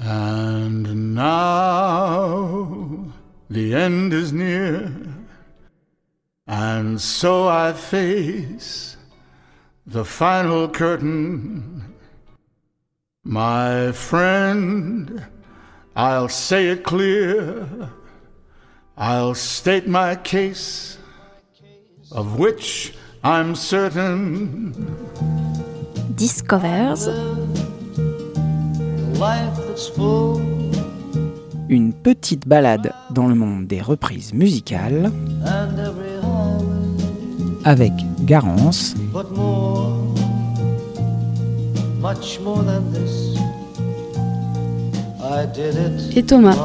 And now the end is near, and so I face the final curtain. My friend, I'll say it clear, I'll state my case, of which I'm certain. Discovers. Une petite balade dans le monde des reprises musicales avec Garance et Thomas.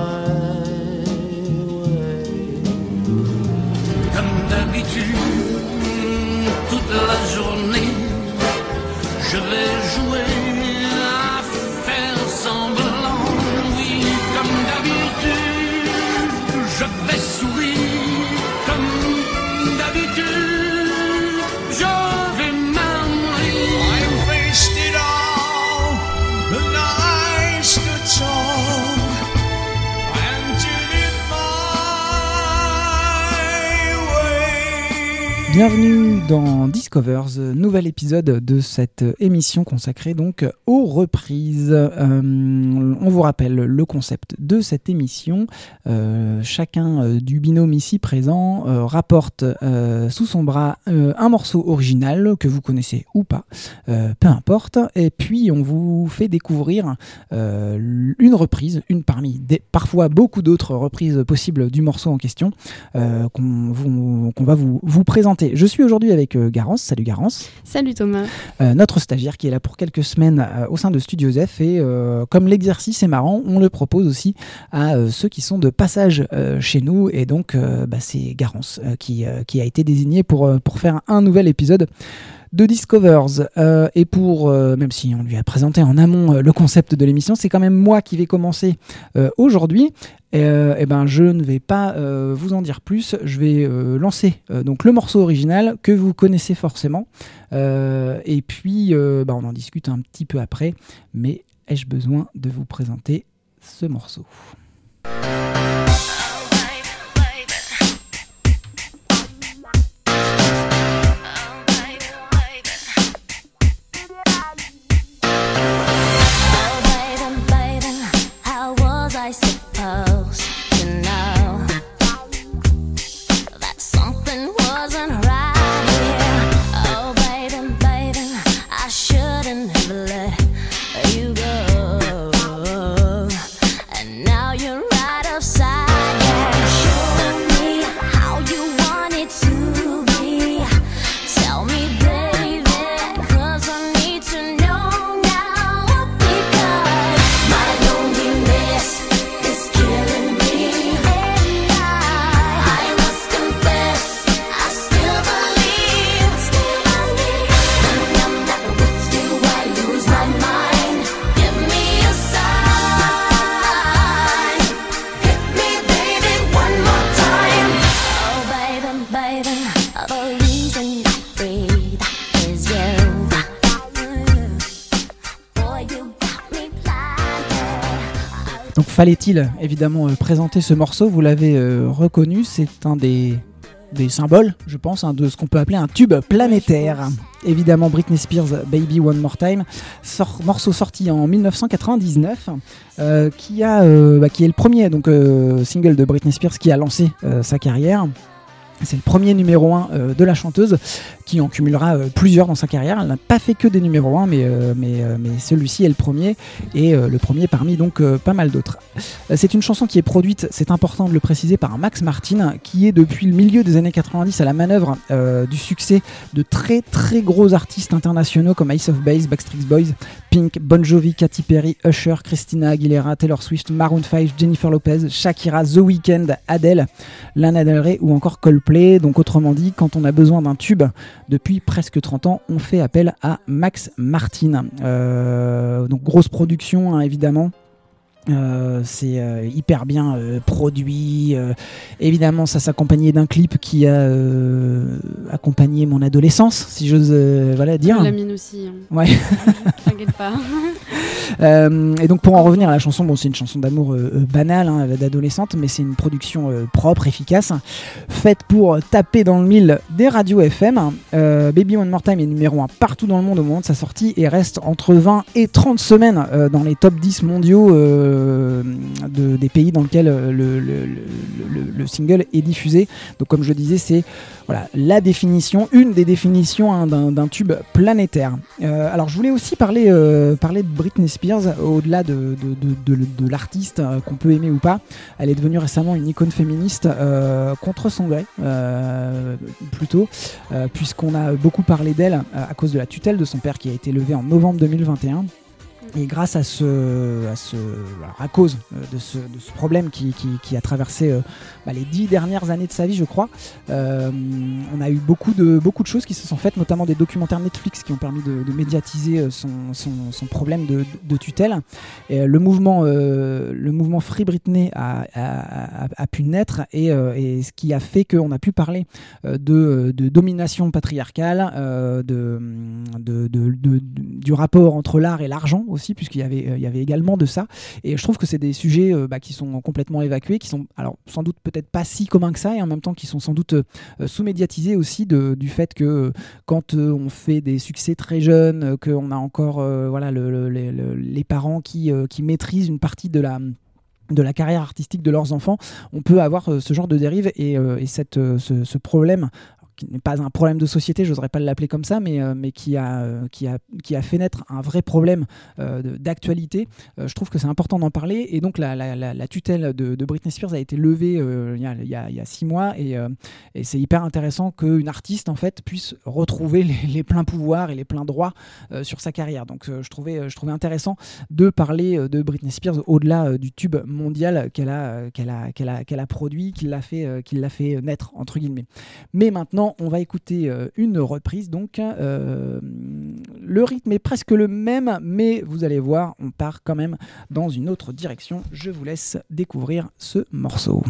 Comme d'habitude, toute la journée, je vais jouer à faire semblant. Oui, comme d'habitude, je vais sourire. Comme d'habitude, je vais m'amuser. I wasted all the nights to talk and did it my way. Bienvenue dans Discovers, nouvel épisode de cette émission consacrée donc aux reprises. On vous rappelle le concept de cette émission. Chacun du binôme ici présent rapporte sous son bras un morceau original que vous connaissez ou pas, peu importe. Et puis on vous fait découvrir une reprise, une parmi parfois beaucoup d'autres reprises possibles du morceau en question qu'on va vous présenter. Je suis aujourd'hui avec Garance. Salut Garance. Salut Thomas. Notre stagiaire qui est là pour quelques semaines au sein de Studio Zef, et comme l'exercice est marrant, on le propose aussi à ceux qui sont de passage chez nous, et donc c'est Garance qui a été désigné pour faire un nouvel épisode de Discovers, et pour même si on lui a présenté en amont le concept de l'émission, c'est quand même moi qui vais commencer aujourd'hui. Je ne vais pas vous en dire plus. Je vais lancer donc le morceau original que vous connaissez forcément, et puis on en discute un petit peu après. Mais ai-je besoin de vous présenter ce morceau ? Donc fallait-il évidemment présenter ce morceau, vous l'avez reconnu, c'est un des symboles, je pense, de ce qu'on peut appeler un tube planétaire. Évidemment Britney Spears, Baby One More Time, morceau sorti en 1999, qui est le premier single de Britney Spears qui a lancé sa carrière. C'est le premier numéro 1 de la chanteuse, qui en cumulera plusieurs dans sa carrière. Elle n'a pas fait que des numéros 1, mais celui-ci est le premier, et le premier parmi donc pas mal d'autres. C'est une chanson qui est produite, c'est important de le préciser, par Max Martin, qui est depuis le milieu des années 90 à la manœuvre du succès de très très gros artistes internationaux comme Ace of Base, Backstreet Boys, Pink, Bon Jovi, Katy Perry, Usher, Christina Aguilera, Taylor Swift, Maroon 5, Jennifer Lopez, Shakira, The Weeknd, Adele, Lana Del Rey ou encore Coldplay. Donc autrement dit, quand on a besoin d'un tube depuis presque 30 ans, on fait appel à Max Martin. Donc grosse production, évidemment. C'est hyper bien produit. Évidemment, ça s'accompagnait d'un clip qui a accompagné mon adolescence, si j'ose dire. La mienne aussi. Hein. Ouais. T'inquiète pas. Et donc pour en revenir à la chanson, bon, c'est une chanson d'amour banale, hein, d'adolescente, mais c'est une production propre, efficace, faite pour taper dans le mille des radios FM. Baby One More Time est numéro 1 partout dans le monde au moment de sa sortie et reste entre 20 et 30 semaines dans les top 10 mondiaux des pays dans lesquels le single est diffusé. Donc comme je disais, c'est une des définitions d'un tube planétaire. Alors je voulais aussi parler de Britney Spears, au-delà de l'artiste qu'on peut aimer ou pas. Elle est devenue récemment une icône féministe contre son gré, plutôt, puisqu'on a beaucoup parlé d'elle à cause de la tutelle de son père qui a été levée en novembre 2021. Et grâce à cause de ce problème qui a traversé les 10 dernières années de sa vie, je crois, on a eu beaucoup de choses qui se sont faites, notamment des documentaires Netflix qui ont permis de médiatiser son problème de tutelle. Et le mouvement Free Britney a pu naître et ce qui a fait qu'on a pu parler de domination patriarcale, du rapport entre l'art et l'argent aussi, puisqu'il y avait également de ça. Et je trouve que c'est des sujets qui sont complètement évacués, qui sont alors sans doute peut-être pas si communs que ça, et en même temps qui sont sans doute sous-médiatisés aussi du fait que quand on fait des succès très jeunes, qu'on a encore les parents qui maîtrisent une partie de la carrière artistique de leurs enfants, on peut avoir ce genre de dérive et ce problème, qui n'est pas un problème de société, j'oserais pas l'appeler comme ça, mais qui a fait naître un vrai problème d'actualité. Je trouve que c'est important d'en parler, et donc la tutelle de Britney Spears a été levée il y a 6 mois, et c'est hyper intéressant qu'une artiste en fait puisse retrouver les pleins pouvoirs et les pleins droits sur sa carrière. Donc je trouvais intéressant de parler de Britney Spears au-delà du tube mondial qu'elle a produit, qui l'a fait naître entre guillemets. Mais maintenant on va écouter une reprise, donc le rythme est presque le même, mais vous allez voir, on part quand même dans une autre direction. Je vous laisse découvrir ce morceau.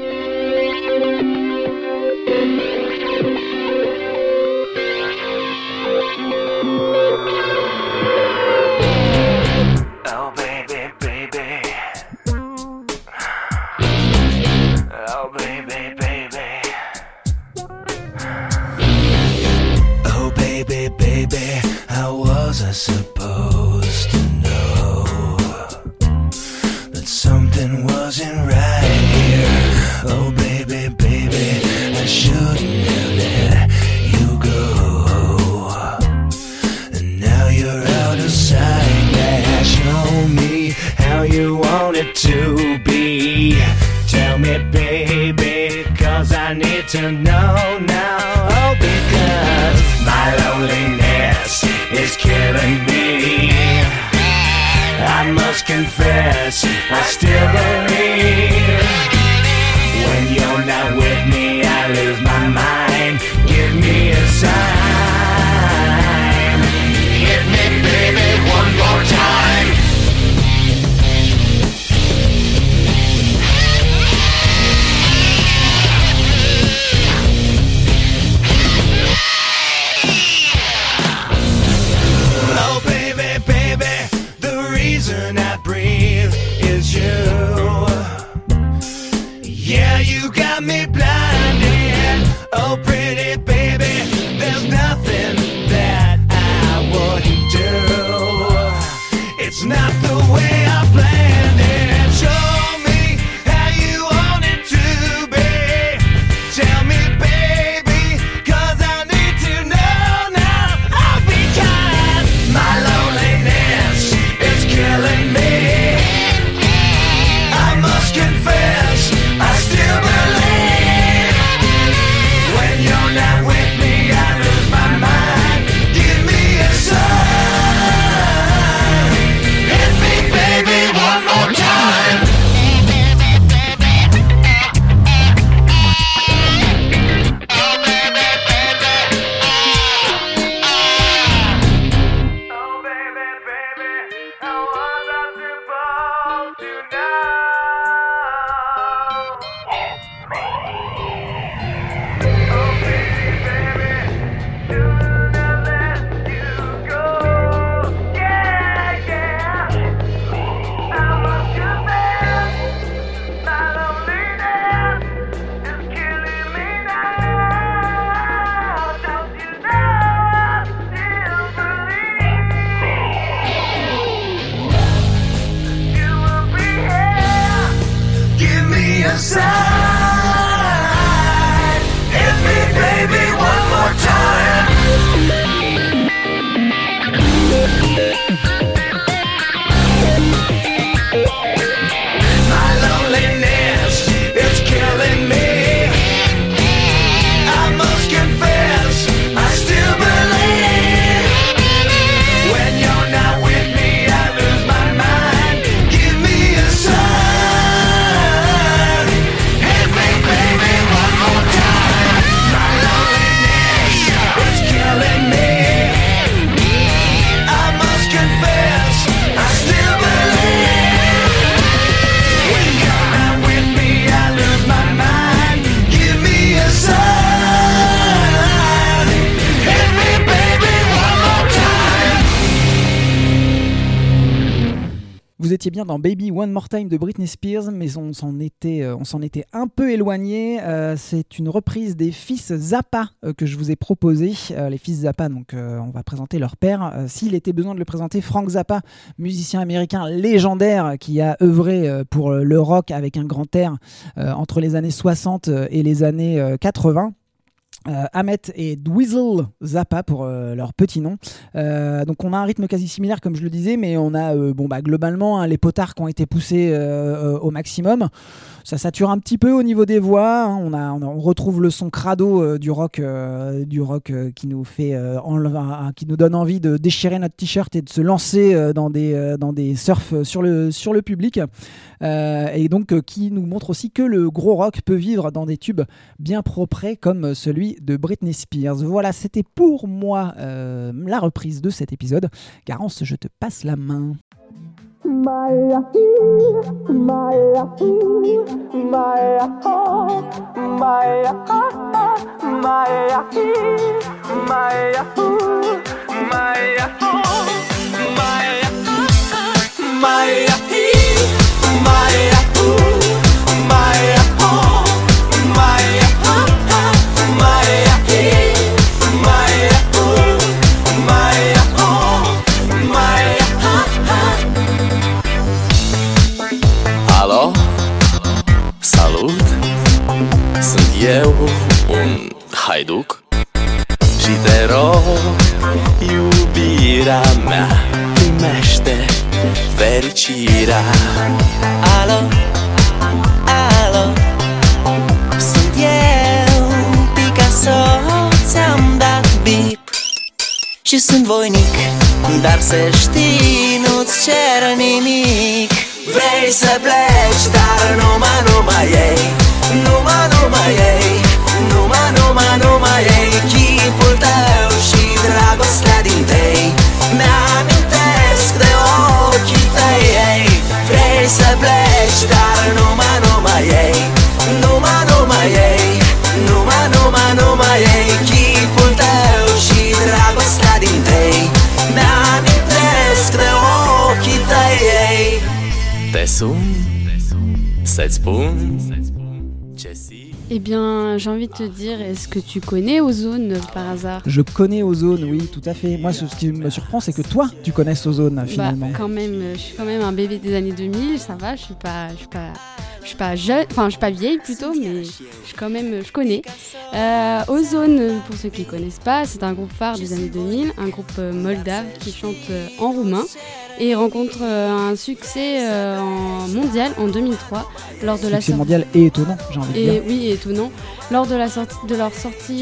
Supposed to know that something wasn't right here. Oh baby, baby, I shouldn't have let you go. And now you're out of sight. Yeah, show me how you want it to be. Tell me, baby, 'cause I need to know now. Oh, because my loneliness is killing me. I must confess, I still believe. When you're not with me, I lose my mind. Give me a sign. Hit me, baby, one more time. I breathe is you. Yeah, you got me blinded. Oh, pretty baby, there's nothing that I wouldn't do. It's not the way I planned it. Show me how you want it to be. Tell me, baby, 'cause I need to know now. Oh, because my loneliness is killing me. I must confess, I still believe. When you're not with me, I lose my mind. Give me a sign. Hit me, baby, one more time. Vous étiez bien dans Baby One More Time de Britney Spears, mais on s'en était un peu éloigné. C'est une reprise des Fils Zappa que je vous ai proposé. Les Fils Zappa, donc on va présenter leur père. S'il était besoin de le présenter, Frank Zappa, musicien américain légendaire qui a œuvré pour le rock avec un grand air entre les années 60 et les années 80. Ahmet et Dweezil Zappa pour leur petit nom. Donc on a un rythme quasi similaire comme je le disais, mais on a globalement les potards qui ont été poussés au maximum. Ça sature un petit peu au niveau des voix. On retrouve le son crado du rock qui nous fait qui nous donne envie de déchirer notre t-shirt et de se lancer dans des surfs sur le public. Et donc qui nous montre aussi que le gros rock peut vivre dans des tubes bien propres comme celui de Britney Spears. Voilà, c'était pour moi la reprise de cet épisode. Garance, je te passe la main. Alo, salut, sunt eu, un haiduc și te rog, iubirea mea, primește fericirea. Alo, alo, sunt eu, Picasso, ți-am dat bip și sunt voinic, dar să știi, nu-ți cer nimic. Vrei să pleci, dar numai ei, numai ei, numai ei, chipul tău și dragostea din tei mi-amintesc de ochii tăi, ei. Vrei să pleci, dar numai ei, numai ei, numai ei, chipul tău și dragostea din tei mi-amintesc de ochii tăi, ei. Te sun, să-ți spun ce si. Eh bien, j'ai envie de te dire, est-ce que tu connais Ozone par hasard? Je connais Ozone, oui, tout à fait. Moi, ce qui me surprend, c'est que toi, tu connaisses Ozone, finalement. Quand même, je suis quand même un bébé des années 2000, ça va, je suis pas jeune, enfin, je suis pas vieille plutôt, mais je connais. Ozone, pour ceux qui ne connaissent pas, c'est un groupe phare des années 2000, un groupe moldave qui chante en roumain et rencontre un succès mondial en 2003 lors de la sortie mondial et étonnant, j'ai envie de dire. Oui, étonnant. Lors de la sortie de leur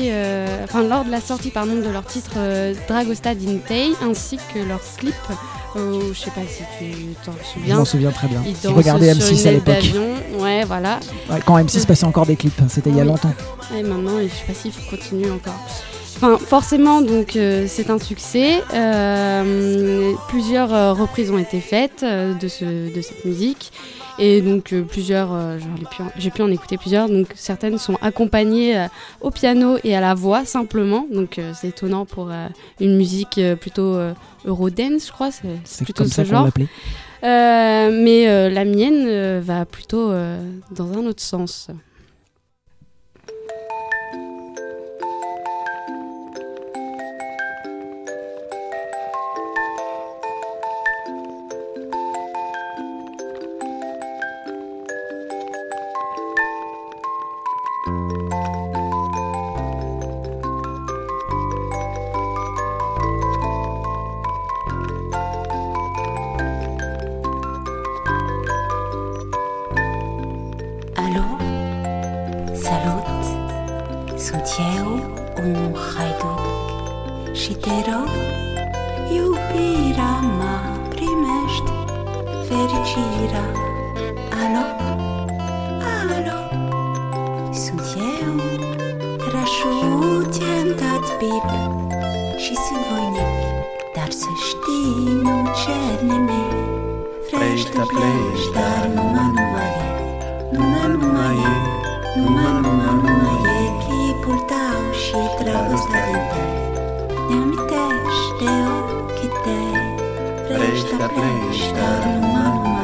titre Dragostea din tei, ainsi que leur clip. Je sais pas si tu t'en souviens. Je m'en souviens très bien. Je regardais M6 à l'époque. Ouais, voilà. Ouais, quand M6 passait encore des clips, c'était il y a longtemps. Et maintenant, je sais pas s'il continue encore. Enfin, forcément, donc c'est un succès. Plusieurs reprises ont été faites de cette musique. Et donc j'ai pu en écouter plusieurs. Donc certaines sont accompagnées au piano et à la voix simplement. Donc c'est étonnant pour une musique plutôt Eurodance, je crois. C'est plutôt comme ce ça genre. qu'on l'appelait. Mais la mienne va plutôt dans un autre sens. Alo, salut, sunt eu, un haiduc și te rog, iubirea mea, primește fericirea. Alo, alo, sunt eu, Rașu, ți-am dat bip și sunt voinic, dar să știi, nu cer nimic. Vrei să pleci, dar numai e. Numai e chipul tău și dragostea din tăi ne-amintești de ochii tăi. Vrei să pleci, dar numai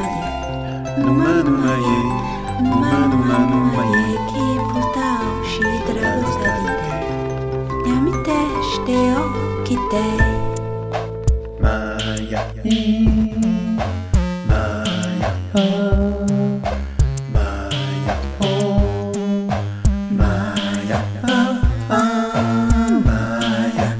Manu manu maie, manu manu maie, ki putao shi dragoslavite. Njamite šte okite. Maja, Maja, Maja, Maja, Maja,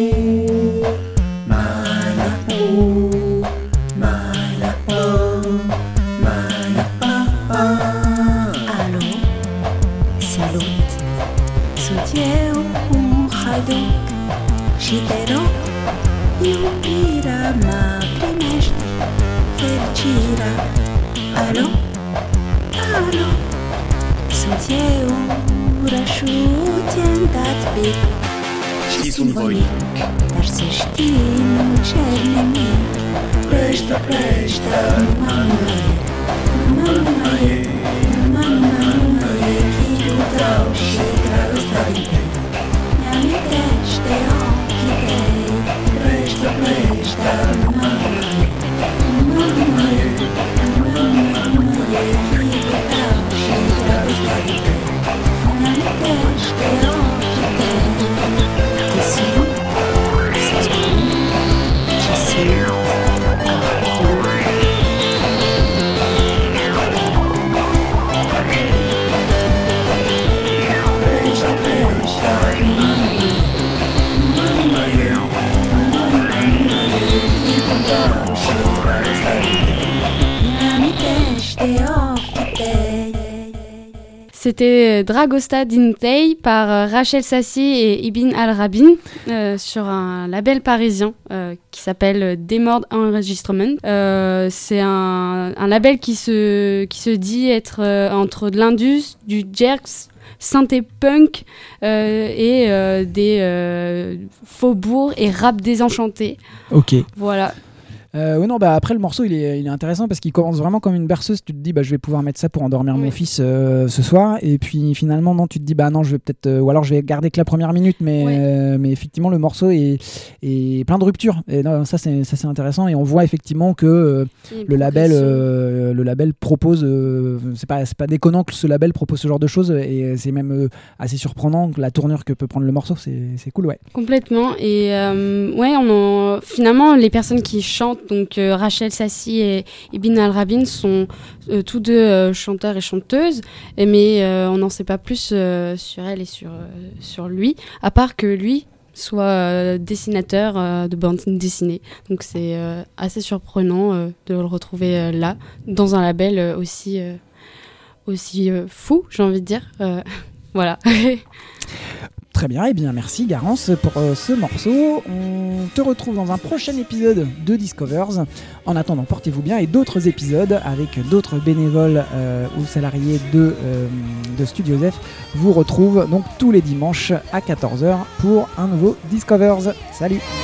Allo, salut, sunt eu un haiduk și te rog, iubirea mea primește fericirea. Alo, alo, sunt eu urășul ți-am dat pic și sunt voinic, dar să știi, nu cer nimic. Plește, plește, numai e, numai e, chipul tău și dragostea din tăi. Mi-amintește ochii tăi. Plește, plește, numai e, chipul tău și dragostea din tăi. Mi-amintește ochii tăi. Te simt, să spun ce simt. C'était Dragosta Dintei par Rachel Sassi et Ibn Al-Rabin sur un label parisien qui s'appelle Demord Enregistrement. C'est un label qui se dit être entre de l'indus, du jerks, synthé punk et des faubourgs et rap désenchanté. Ok. Voilà. Oui, non, bah après le morceau il est intéressant parce qu'il commence vraiment comme une berceuse. Tu te dis bah je vais pouvoir mettre ça pour endormir mon fils ce soir, et puis finalement non, tu te dis bah non, je vais peut-être ou alors je vais garder que la première minute, mais effectivement le morceau est plein de ruptures, et non, ça c'est intéressant, et on voit effectivement que le label propose c'est pas déconnant que ce label propose ce genre de choses, et c'est même assez surprenant la tournure que peut prendre le morceau. C'est cool, ouais. Complètement. Et finalement les personnes qui chantent, donc Rachel Sassi et Ibn Al-Rabin, sont tous deux chanteurs et chanteuses, mais on n'en sait pas plus sur elle et sur lui, à part que lui soit dessinateur de bande dessinée. Donc c'est assez surprenant de le retrouver là, dans un label aussi fou, j'ai envie de dire. Voilà. Très bien, et bien merci Garance pour ce morceau. On te retrouve dans un prochain épisode de Discovers. En attendant, portez-vous bien, et d'autres épisodes avec d'autres bénévoles ou salariés de Studio Zef vous retrouvent donc tous les dimanches à 14h pour un nouveau Discovers. Salut!